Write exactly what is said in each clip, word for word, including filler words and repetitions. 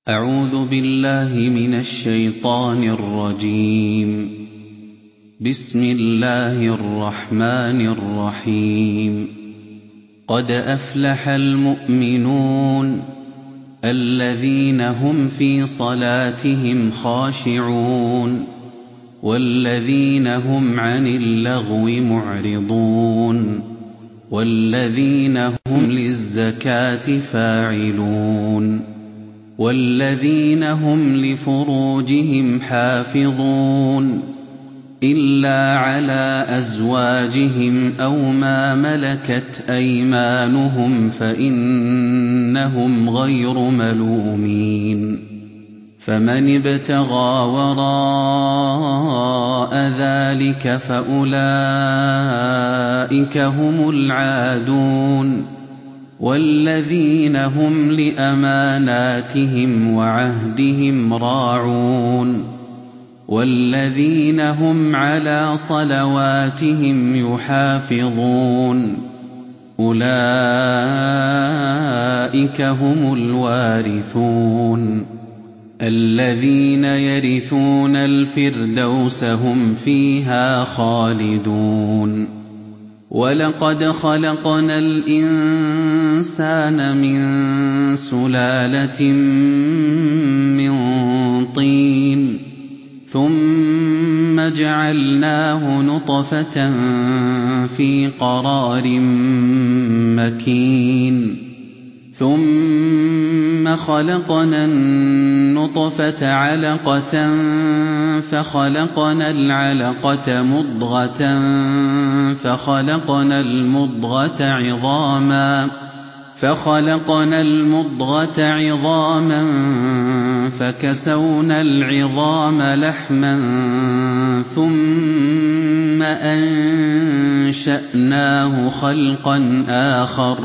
أعوذ بالله من الشيطان الرجيم. بسم الله الرحمن الرحيم. قد أفلح المؤمنون الذين هم في صلاتهم خاشعون والذين هم عن اللغو معرضون والذين هم للزكاة فاعلون والذين هم لفروجهم حافظون إلا على أزواجهم أو ما ملكت أيمانهم فإنهم غير ملومين. فمن ابتغى وراء ذلك فأولئك هم العادون والذين هم لأماناتهم وعهدهم راعون والذين هم على صلواتهم يحافظون أولئك هم الوارثون الذين يرثون الفردوس هم فيها خالدون. ولقد خلقنا الإنسان من سلالة من طين ثم جعلناه نطفة في قرار مكين ثم خلقنا النطفة علقة فخلقنا العلقة مضغة فخلقنا المضغة عظاما فخلقنا المضغة عظاما فكسونا العظام لحما ثم أنشأناه خلقا آخر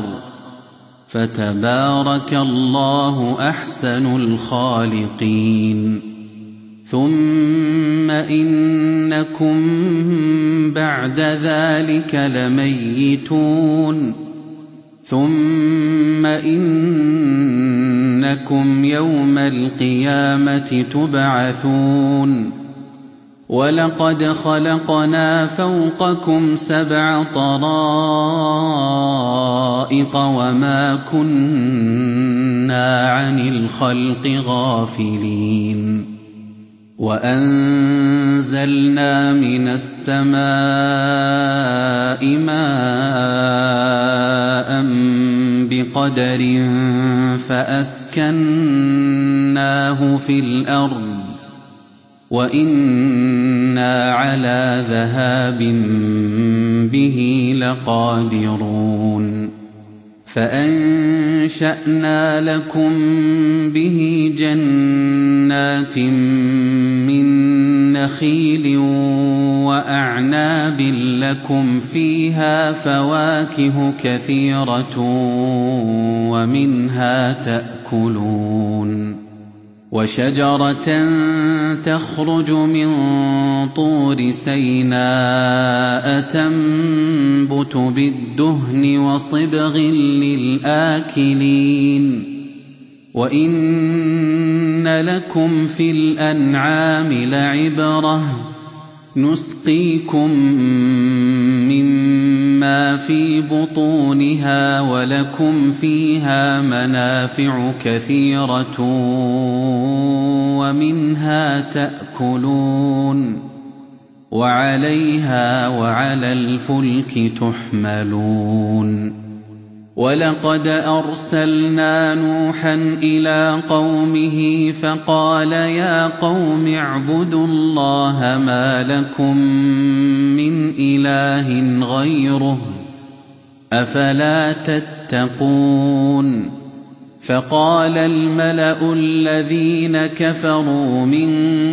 فتبارك الله أحسن الخالقين. ثم إنكم بعد ذلك لميتون ثم إنكم يوم القيامة تبعثون. ولقد خلقنا فوقكم سبع طرائق وما كنا عن الخلق غافلين. وأنزلنا من السماء ماء بقدر فأسكناه في الأرض وإنا على ذهاب به لقادرون. فأنشأنا لكم به جنات من نخيل وأعناب لكم فيها فواكه كثيرة ومنها تأكلون. وشجرة تخرج من طور سيناء تنبت بالدهن وصبغ للآكلين. وإن لكم في الأنعام لعبرة نسقيكم مما في بطونها ولكم فيها منافع كثيرة ومنها تأكلون وعليها وعلى الفلك تحملون. ولقد أرسلنا نوحا إلى قومه فقال يا قوم اعبدوا الله ما لكم من إله غيره أفلا تتقون. فقال الملأ الذين كفروا من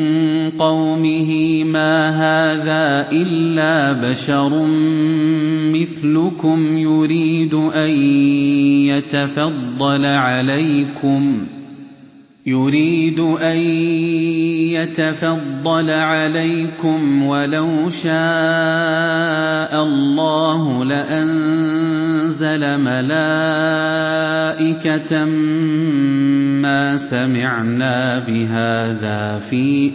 قومه ما هذا إلا بشر مثلكم يريد أن يتفضل عليكم يريد أن يتفضل عليكم ولو شاء الله لأنزل أَنزَلَ مَلَائِكَةً مَّا سَمِعْنَا بِهَٰذَا فِي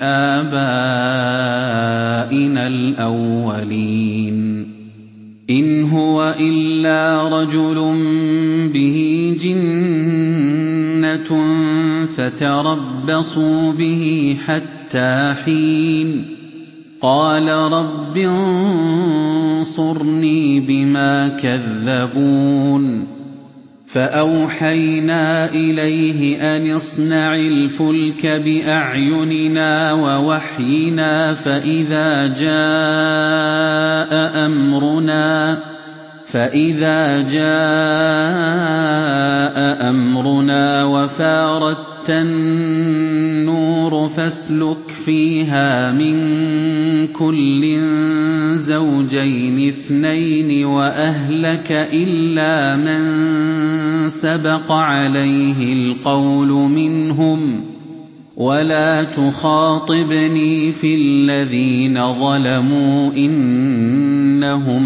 آبَائِنَا الْأَوَّلِينَ إِنْ هُوَ إِلَّا رَجُلٌ بِهِ جِنَّةٌ فَتَرَبَّصُوا بِهِ حَتَّىٰ حِينٍ قَالَ رَبِّ انصُرْنِي بِمَا كَذَّبُونِ فَأَوْحَيْنَا إِلَيْهِ أَنِ اصْنَعِ الْفُلْكَ بِأَعْيُنِنَا وَوَحْيِنَا فَإِذَا جَاءَ أَمْرُنَا فَإِذَا جَاءَ أَمْرُنَا وَفَارَتِ النُّورُ فَاسْلُكْ فِيهَا مِن كُلٍّ زَوْجَيْنِ اثْنَيْنِ وَأَهْلَكَ إِلَّا مَن سَبَقَ عَلَيْهِ الْقَوْلُ مِنْهُمْ وَلَا تُخَاطِبْنِي فِي الَّذِينَ ظَلَمُوا إِنَّهُم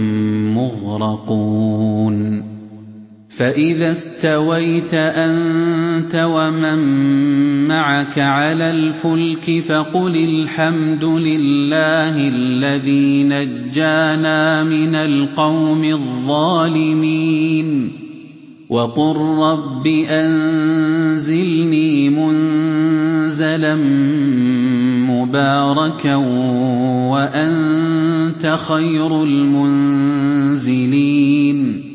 مُّغْرَقُونَ فَإِذَا اسْتَوَيْتَ أَنتَ وَمَن مَّعَكَ عَلَى الْفُلْكِ فَقُلِ الْحَمْدُ لِلَّهِ الَّذِي نَجَّانَا مِنَ الْقَوْمِ الظَّالِمِينَ وَقُل رَّبِّ أَنزِلْنِي مُنزَلًا مُّبَارَكًا وَأَنتَ خَيْرُ الْمُنزِلِينَ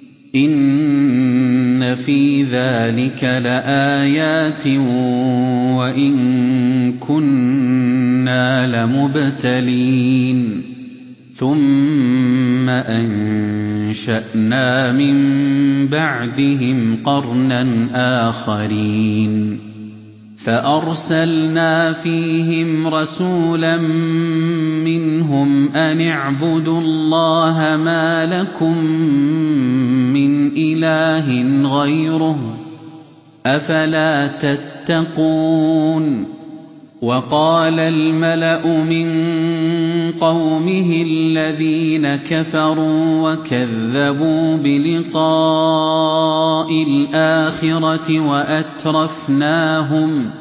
إِنَّ فِي ذَلِكَ لَآيَاتٍ وَإِن كُنَّا لَمُبْتَلِينَ ثُمَّ أَنشَأْنَا مِن بَعْدِهِمْ قَرْنًا آخَرِينَ فَأَرْسَلْنَا فِيهِمْ رَسُولًا مِّنْهُمْ أَنِ اعْبُدُوا اللَّهَ مَا لَكُم مِّنْ إِلَٰهٍ غَيْرُهُ ۖ أَفَلَا تَتَّقُونَ وَقَالَ الْمَلَأُ مِن قَوْمِهِ الَّذِينَ كَفَرُوا وَكَذَّبُوا بِلِقَاءِ الْآخِرَةِ وَأَتْرَفْنَاهُمْ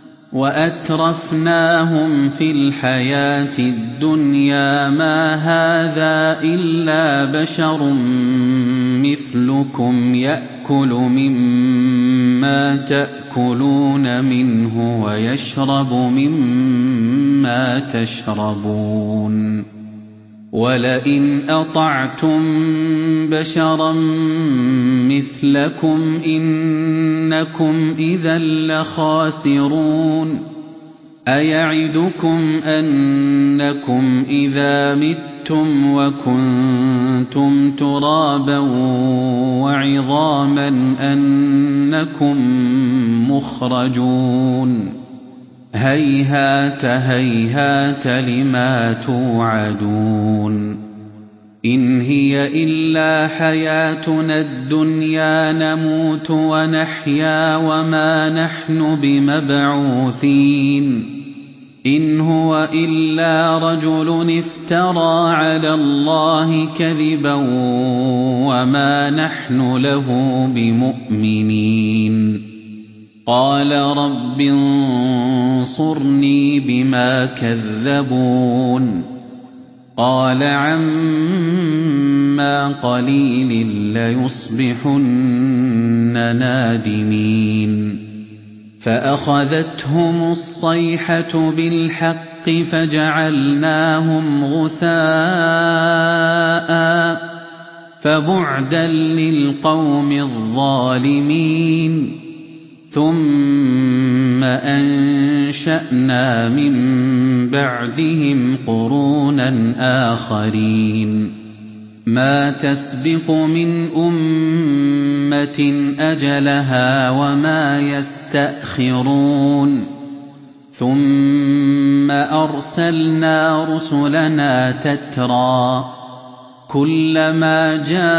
وَأَتْرَفْنَاهُمْ فِي الْحَيَاةِ الدُّنْيَا مَا هَٰذَا إِلَّا بَشَرٌ مِّثْلُكُمْ يَأْكُلُ مِمَّا تَأْكُلُونَ مِنْهُ وَيَشْرَبُ مِمَّا تَشْرَبُونَ وَلَئِنْ أَطَعْتُم بَشَرًا مِّثْلَكُمْ إِنَّكُمْ إِذًا لَّخَاسِرُونَ أَيَعِدُكُمْ أَنَّكُمْ إِذَا مِتُّمْ وَكُنتُمْ تُرَابًا وَعِظَامًا أَنَّكُم مُّخْرَجُونَ هَيْهَاتَ هَيْهَاتَ لِمَا تُوعَدُونَ إِنْ هِيَ إِلَّا حَيَاتُنَا الدُّنْيَا نَمُوتُ وَنَحْيَا وَمَا نَحْنُ بِمَبْعُوثِينَ إِنْ هُوَ إِلَّا رَجُلٌ افْتَرَىٰ عَلَى اللَّهِ كَذِبًا وَمَا نَحْنُ لَهُ بِمُؤْمِنِينَ قَالَ رَبِّ انصُرْنِي بِمَا كَذَّبُونِ قَالَ عَمَّا قَلِيلٍ لَّيُصْبِحُنَّ نَادِمِينَ فَأَخَذَتْهُمُ الصَّيْحَةُ بِالْحَقِّ فَجَعَلْنَاهُمْ غُثَاءً فَبُعْدًا لِّلْقَوْمِ الظَّالِمِينَ ثُمَّ أَنشَأْنَا مِن بَعْدِهِمْ قُرُونًا آخَرِينَ مَا تَسْبِقُ مِنْ أُمَّةٍ أَجَلَهَا وَمَا يَسْتَأْخِرُونَ ثُمَّ أَرْسَلْنَا رُسُلَنَا تَتْرَىٰ كُلَّمَا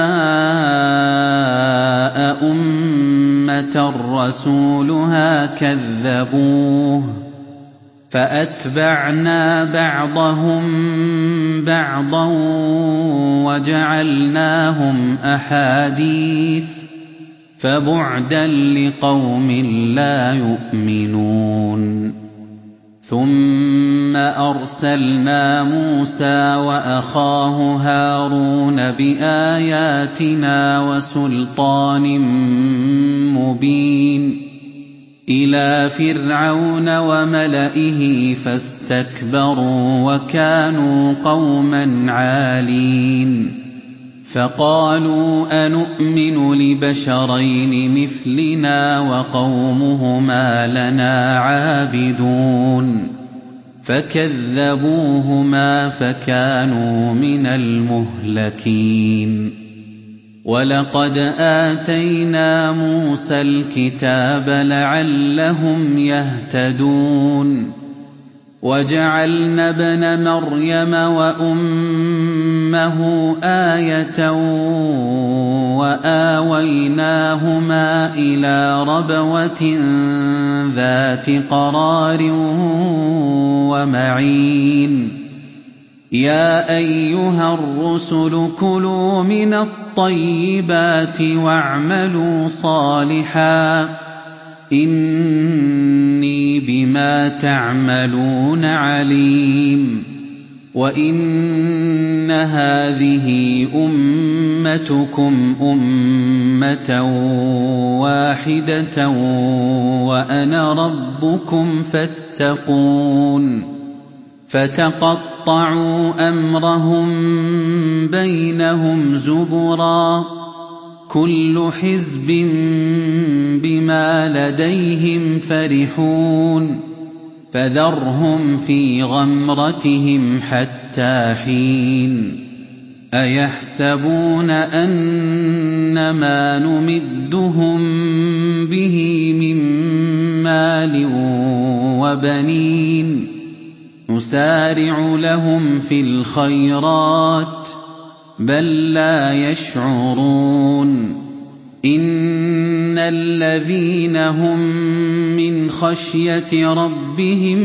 جَاءَ أُمَّةً رَّسُولُهَا كَذَّبُوهُ فَأَتْبَعْنَا بَعْضَهُم بَعْضًا وَجَعَلْنَاهُمْ أَحَادِيثَ ۚ فَبُعْدًا لِّقَوْمٍ لَّا يُؤْمِنُونَ ثُمَّ أَرْسَلْنَا مُوسَىٰ وَأَخَاهُ هَارُونَ بِآيَاتِنَا وَسُلْطَانٍ مُّبِينٍ إِلَىٰ فِرْعَوْنَ وَمَلَئِهِ فَاسْتَكْبَرُوا وَكَانُوا قَوْمًا عَالِينَ فَقَالُوا أَنُؤْمِنُ لِبَشَرَيْنِ مِثْلِنَا وَقَوْمُهُمَا لَنَا عَابِدُونَ فَكَذَّبُوهُمَا فَكَانُوا مِنَ الْمُهْلَكِينَ وَلَقَدْ آتَيْنَا مُوسَى الْكِتَابَ لَعَلَّهُمْ يَهْتَدُونَ وَجَعَلْنَا ابْنَ مَرْيَمَ وَأُمَّهُ آيَةً وَآوَيْنَاهُمَا إِلَىٰ رَبْوَةٍ ذَاتِ قَرَارٍ وَمَعِينٍ يَا أَيُّهَا الرُّسُلُ كُلُوا مِنَ الطَّيِّبَاتِ وَاعْمَلُوا صَالِحًا إِنِّي بِمَا تَعْمَلُونَ عَلِيمٌ وَإِنَّ هَٰذِهِ أُمَّتُكُمْ أُمَّةً وَاحِدَةً وَأَنَا رَبُّكُمْ فَاتَّقُونِ فَتَقَطَّعُوا أَمْرَهُم بَيْنَهُمْ زُبُرًا ۖ كُلُّ حِزْبٍ بِمَا لَدَيْهِمْ فَرِحُونَ فَذَرْهُمْ فِي غَمْرَتِهِمْ حَتَّىٰ حِينٍ أَيَحْسَبُونَ أَنَّمَا نُمِدُّهُم بِهِ مِن مَّالٍ وَبَنِينَ نُسَارِعُ لَهُمْ فِي الْخَيْرَاتِ بَل لَّا يَشْعُرُونَ إِنَّ الَّذِينَ هُم مِّنْ خَشْيَةِ رَبِّهِم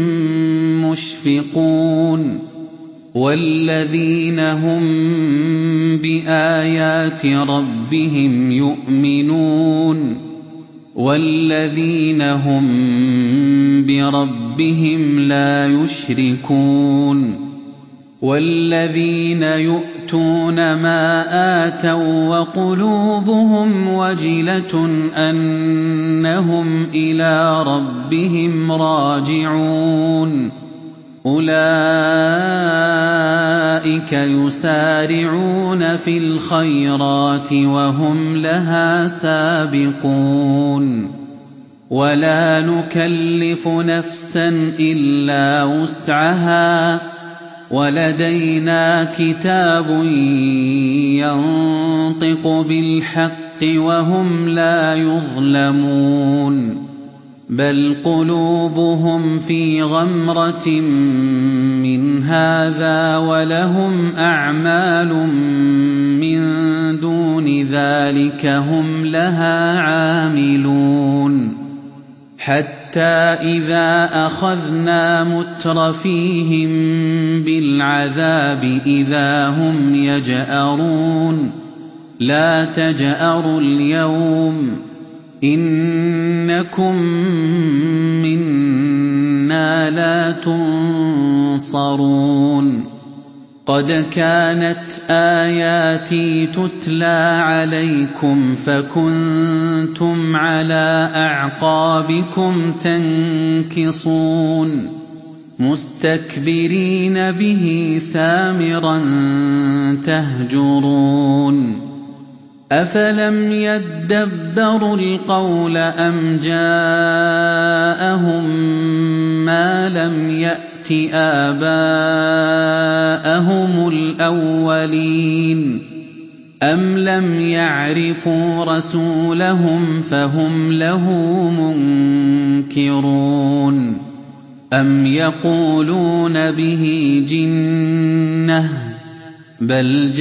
مُّشْفِقُونَ وَالَّذِينَ هُم بِآيَاتِ رَبِّهِمْ يُؤْمِنُونَ وَالَّذِينَ هُم بِرَبِّهِمْ لَا يُشْرِكُونَ وَالَّذِينَ يُؤْتُونَ مَا آتَوا وَّقُلُوبُهُمْ وَجِلَةٌ أَنَّهُمْ إِلَىٰ رَبِّهِمْ رَاجِعُونَ أُولَٰئِكَ يُسَارِعُونَ فِي الْخَيْرَاتِ وَهُمْ لَهَا سَابِقُونَ وَلَا نُكَلِّفُ نَفْسًا إِلَّا وُسْعَهَا وَلَدَيْنَا كِتَابٌ يَنطِقُ بِالْحَقِّ وَهُمْ لَا يُظْلَمُونَ بَلْ قُلُوبُهُمْ فِي غَمْرَةٍ مِّنْ هَٰذَا وَلَهُمْ أَعْمَالٌ مِّن دُونِ ذَٰلِكَ هُمْ لَهَا عَامِلُونَ حَتَّىٰ إِذَا أَخَذْنَا مُتْرَفِيهِم بِالْعَذَابِ إِذَا هُمْ يَجْأَرُونَ لَا تَجْأَرُوا الْيَوْمَ إِنَّكُم مِّنَّا لَا تُنصَرُونَ قَدْ كَانَتْ آيَاتِي تُتْلَىٰ عَلَيْكُمْ فَكُنتُمْ عَلَىٰ أَعْقَابِكُمْ تَنكِصُونَ مُسْتَكْبِرِينَ بِهِ سَامِرًا تَهْجُرُونَ أَفَلَمْ يَدَّبَّرُوا الْقَوْلَ أَمْ جَاءَهُم مَّا لَمْ يَأْتِ آبَاءَهُمُ الْأَوَّلِينَ أَمْ لَمْ يَعْرِفُوا رَسُولَهُمْ فَهُمْ لَهُ مُنكِرُونَ أَمْ يَقُولُونَ بِهِ جِنَّةٌ ۚ بَلْ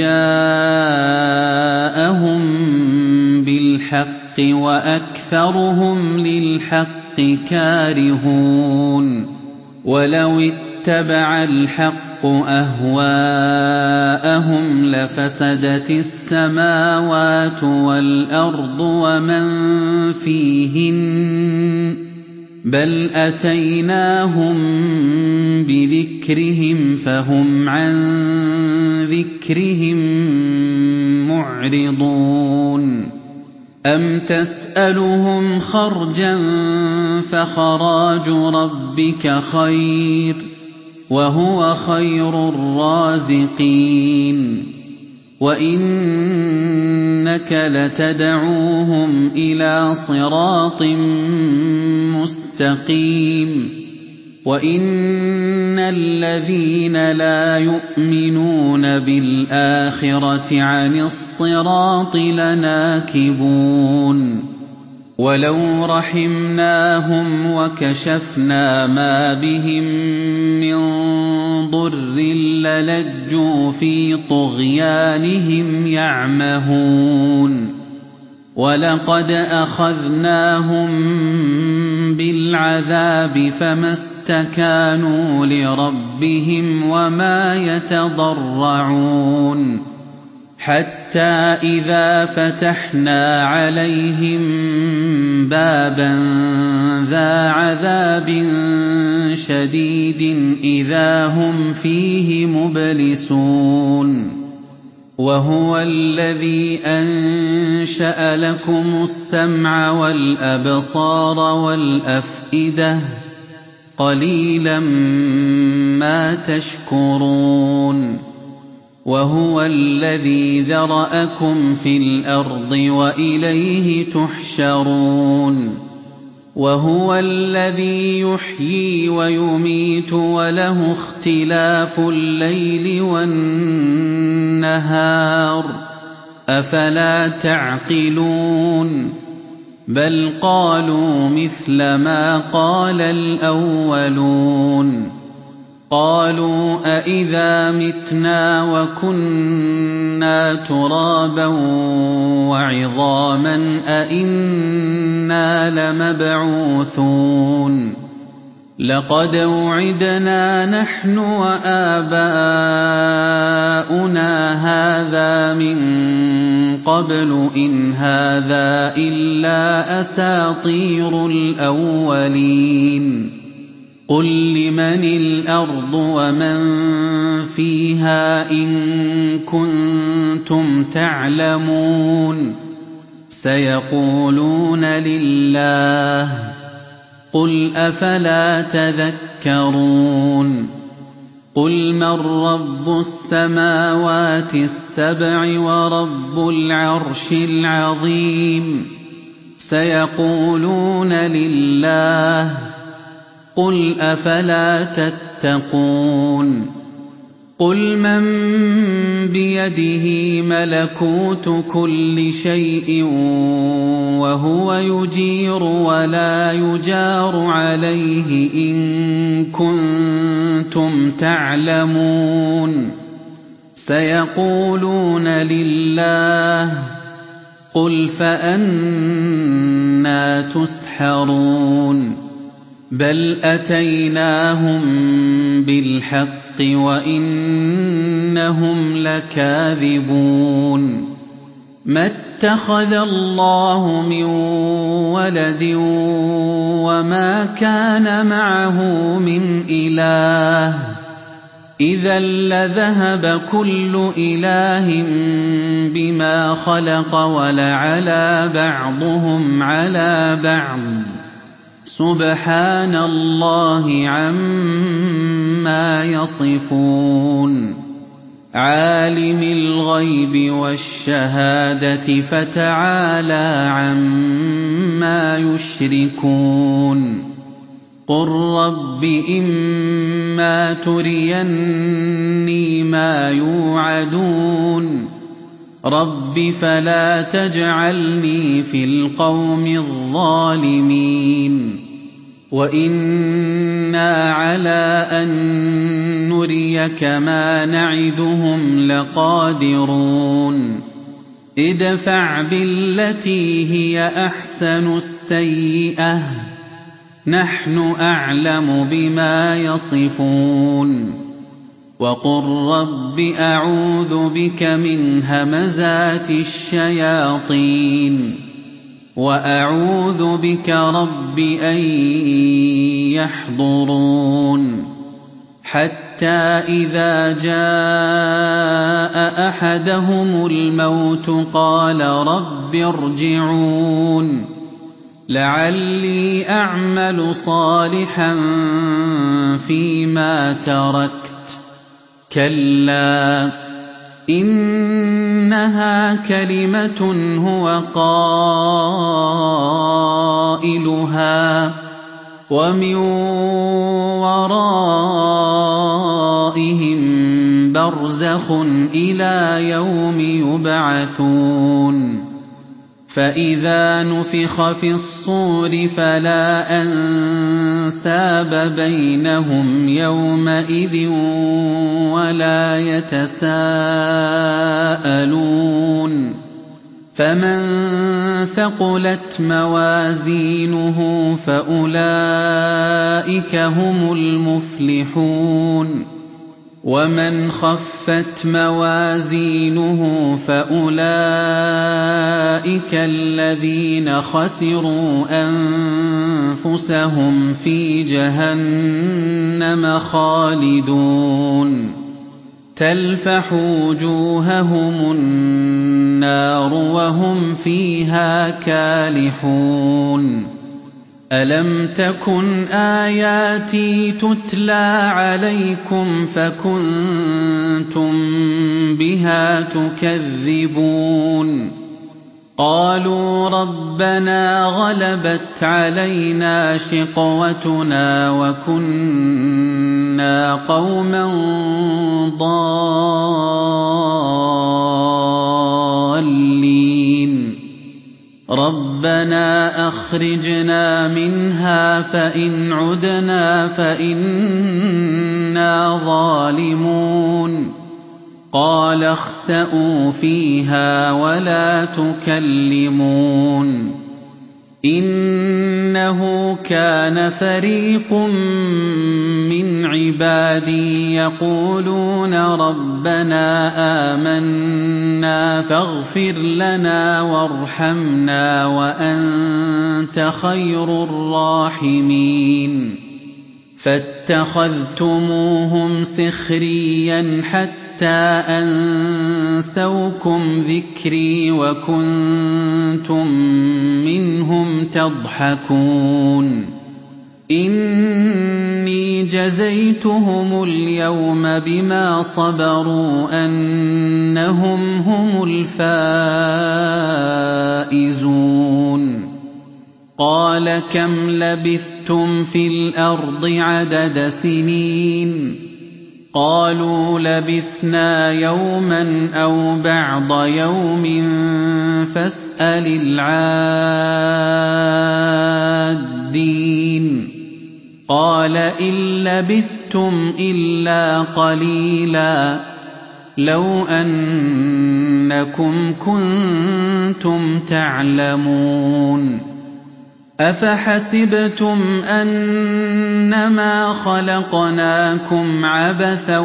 جَاءَهُم بِالْحَقِّ وَأَكْثَرُهُمْ لِلْحَقِّ كَارِهُونَ وَلَوِ اتَّبَعَ الْحَقُّ أَهْوَاءَهُمْ لَفَسَدَتِ السَّمَاوَاتُ وَالْأَرْضُ وَمَن فِيهِنَّ ۚ بَلْ أَتَيْنَاهُم بِذِكْرِهِمْ فَهُمْ عَن ذِكْرِهِم مُّعْرِضُونَ أَمْ تَسْأَلُهُمْ خَرْجًا فَخَرَاجُ رَبِّكَ خَيْرٌ ۖ وَهُوَ خَيْرُ الرَّازِقِينَ وَإِنَّكَ لَتَدْعُوهُمْ إِلَىٰ صِرَاطٍ مُّسْتَقِيمٍ وَإِنَّ الَّذِينَ لَا يُؤْمِنُونَ بِالْآخِرَةِ عَنِ الصِّرَاطِ لَنَاكِبُونَ وَلَوْ رَحِمْنَاهُمْ وَكَشَفْنَا مَا بِهِم مِّن ضُرٍّ لَّلَجُّوا فِي طُغْيَانِهِمْ يَعْمَهُونَ وَلَقَدْ أَخَذْنَاهُم بِالْعَذَابِ فَمَا اسْتَكَانُوا لِرَبِّهِمْ وَمَا يَتَضَرَّعُونَ حَتَّىٰ إِذَا فَتَحْنَا عَلَيْهِم بَابًا ذَا عَذَابٍ شَدِيدٍ إِذَا هُمْ فِيهِ مُبْلِسُونَ وَهُوَ الَّذِي أَنشَأَ لَكُمُ السَّمْعَ وَالْأَبْصَارَ وَالْأَفْئِدَةَ ۚ قَلِيلًا مَّا تَشْكُرُونَ وَهُوَ الَّذِي ذَرَأَكُمْ فِي الْأَرْضِ وَإِلَيْهِ تُحْشَرُونَ وَهُوَ الَّذِي يُحْيِي وَيُمِيتُ وَلَهُ اخْتِلَافُ اللَّيْلِ وَالنَّهَارِ ۚ أَفَلَا تَعْقِلُونَ بَلْ قَالُوا مِثْلَ مَا قَالَ الْأَوَّلُونَ قَالُوا أَإِذَا مِتْنَا وَكُنَّا تُرَابًا وَعِظَامًا أَإِنَّا لَمَبْعُوثُونَ لَقَدْ وُعِدْنَا نَحْنُ وَآبَاؤُنَا هَٰذَا مِن قَبْلُ إِنْ هَٰذَا إِلَّا أَسَاطِيرُ الْأَوَّلِينَ قُل لِّمَنِ الْأَرْضُ وَمَن فِيهَا إِن كُنتُمْ تَعْلَمُونَ سَيَقُولُونَ لِلَّهِ ۚ قُلْ أَفَلَا تَذَكَّرُونَ قُلْ مَن رَّبُّ السَّمَاوَاتِ السَّبْعِ وَرَبُّ الْعَرْشِ الْعَظِيمِ سَيَقُولُونَ لِلَّهِ ۚ قُلْ أَفَلَا تَتَّقُونَ قُلْ مَن بِيَدِهِ مَلَكُوتُ كُلِّ شَيْءٍ وَهُوَ يُجِيرُ وَلَا يُجَارُ عَلَيْهِ إِن كُنتُمْ تَعْلَمُونَ سَيَقُولُونَ لِلَّهِ ۚ قُلْ فَأَنَّىٰ تُسْحَرُونَ بَلْ أَتَيْنَاهُم بِالْحَقِّ وَإِنَّهُمْ لَكَاذِبُونَ مَا اتَّخَذَ اللَّهُ مِن وَلَدٍ وَمَا كَانَ مَعَهُ مِنْ إِلَٰهٍ ۚ إِذًا لَّذَهَبَ كُلُّ إِلَٰهٍ بِمَا خَلَقَ وَلَعَلَا بَعْضُهُمْ عَلَىٰ بَعْضٍ ۚ سُبْحَانَ اللَّهِ عَمَّا يَصِفُونَ عَالِمِ الْغَيْبِ وَالشَّهَادَةِ فَتَعَالَىٰ عَمَّا يُشْرِكُونَ قُل رَّبِّ إِمَّا تُرِيَنِّي مَا يُوعَدُونَ رَبِّ فَلَا تَجْعَلْنِي فِي الْقَوْمِ الظَّالِمِينَ وَإِنَّا عَلَىٰ أَن نُّرِيَكَ مَا نَعِدُهُمْ لَقَادِرُونَ ادْفَعْ بِالَّتِي هِيَ أَحْسَنُ السَّيِّئَةَ نَحْنُ أَعْلَمُ بِمَا يَصِفُونَ وَقُل رَّبِّ أَعُوذُ بِكَ مِنْ هَمَزَاتِ الشَّيَاطِينِ وَأَعُوذُ بِكَ رَبِّ أَن يَحْضُرُونِ حَتَّىٰ إِذَا جَاءَ أَحَدَهُمُ الْمَوْتُ قَالَ رَبِّ ارْجِعُونِ لَعَلِّي أَعْمَلُ صَالِحًا فِيمَا تَرَكْتُ كَلَّا إِنَّهَا كَلِمَةٌ هُوَ قَائِلُهَا وَمِن وَرَائِهِم بَرْزَخٌ إِلَىٰ يَوْمِ يُبْعَثُونَ فَإِذَا نُفِخَ فِي الصُّورِ فَلَا أَنسَابَ بَيْنَهُمْ يَوْمَئِذٍ وَلَا يَتَسَاءَلُونَ فَمَن ثَقُلَتْ مَوَازِينُهُ فَأُولَٰئِكَ هُمُ الْمُفْلِحُونَ وَمَنْ خَفَّتْ مَوَازِينُهُ فَأُولَٰئِكَ الَّذِينَ خَسِرُوا أَنفُسَهُمْ فِي جَهَنَّمَ خَالِدُونَ تَلْفَحُ وُجُوهَهُمُ النَّارُ وَهُمْ فِيهَا كَالِحُونَ أَلَمْ تَكُنْ آيَاتِي تُتْلَىٰ عَلَيْكُمْ فَكُنتُم بِهَا تُكَذِّبُونَ قَالُوا رَبَّنَا غَلَبَتْ عَلَيْنَا شِقْوَتُنَا وَكُنَّا قَوْمًا ضَالِّينَ رَبَّنَا أَخْرِجْنَا مِنْهَا فَإِنْ عُدْنَا فَإِنَّا ظَالِمُونَ قَالَ اخْسَئُوا فِيهَا وَلَا تُكَلِّمُونِ إِنَّهُ كَانَ فَرِيقٌ مِّنْ عِبَادِي يَقُولُونَ رَبَّنَا آمَنَّا فَاغْفِرْ لَنَا وَارْحَمْنَا وَأَنتَ خَيْرُ الرَّاحِمِينَ فَاتَّخَذْتُمُوهُمْ سِخْرِيًّا حَتَّىٰ أَنسَوْكُمْ ذِكْرِي وَكُنتُم مِّنْهُمْ تَضْحَكُونَ إِنِّي جَزَيْتُهُمُ الْيَوْمَ بِمَا صَبَرُوا أَنَّهُمْ هُمُ الْفَائِزُونَ قَالَ كَمْ لَبِثْتُمْ فِي الْأَرْضِ عَدَدَ سِنِينَ قَالُوا لَبِثْنَا يَوْمًا أَوْ بَعْضَ يَوْمٍ فَاسْأَلِ الْعَادِّينَ قَالَ إِن لَّبِثْتُمْ إِلَّا قَلِيلًا لَّوْ أَنَّكُمْ كُنتُمْ تَعْلَمُونَ أَفَحَسِبْتُمْ أَنَّمَا خَلَقْنَاكُمْ عَبَثًا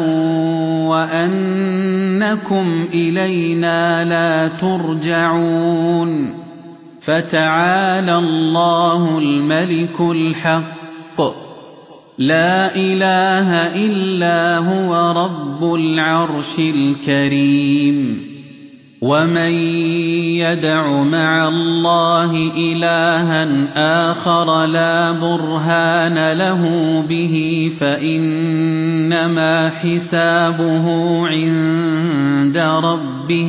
وَأَنَّكُمْ إِلَيْنَا لَا تُرْجَعُونَ فَتَعَالَى اللَّهُ الْمَلِكُ الْحَقُّ لَا إِلَٰهَ إِلَّا هُوَ رَبُّ الْعَرْشِ الْكَرِيمِ وَمَن يَدْعُ مَعَ اللَّهِ إِلَٰهًا آخَرَ لَا بُرْهَانَ لَهُ بِهِ فَإِنَّمَا حِسَابُهُ عِندَ رَبِّهِ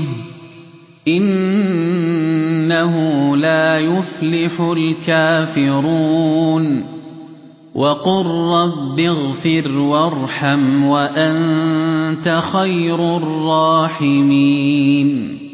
إِنَّهُ لَا يُفْلِحُ الْكَافِرُونَ وَقُل رَّبِّ اغْفِرْ وَارْحَمْ وَأَنتَ خَيْرُ الرَّاحِمِينَ